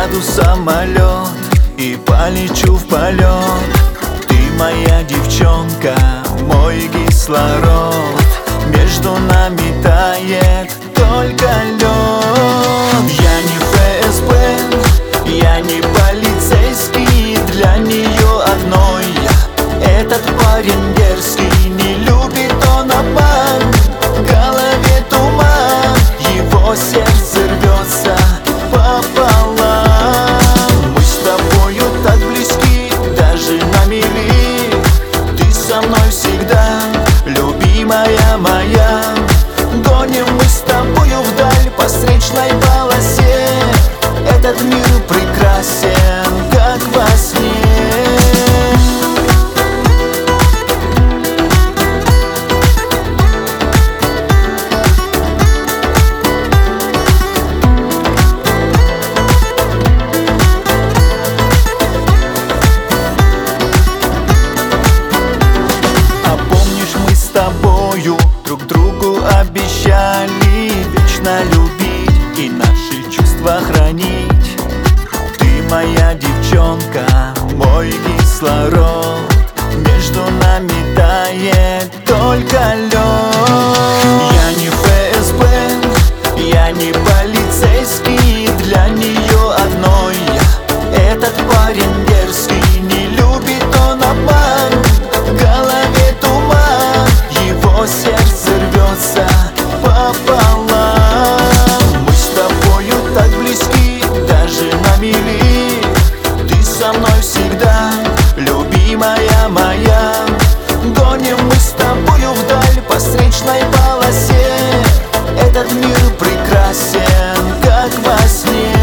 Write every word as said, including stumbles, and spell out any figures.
Сяду в самолет и полечу в полет. Ты моя девчонка, мой кислород. Между нами тает только лед. Я не эф эс бэ, я не полицейский. Для нее одной этот парень дерзкий. Не любит он обман, в голове туман. Его сердце рвется пополам. Мы с тобою так близки, даже на мили. Ты со мной всегда, любимая моя. Гоним мы с тобою вдаль по встречной полосе. Этот мир прекрасен, как во сне. С тобою друг другу обещали вечно любить и наши чувства хранить. Ты моя девчонка, мой кислород. Между нами тает только лед. Я не эф эс бэ, я не полицейский. Для нее одной этот парень дерзкий. Не любит он обман, в голове туман. Его сердце рвется пополам. Мы с тобою так близки, даже на мили. Ты со мной всегда, любимая моя. Гоним мы с тобою вдаль по встречной полосе. Этот мир прекрасен, как во сне.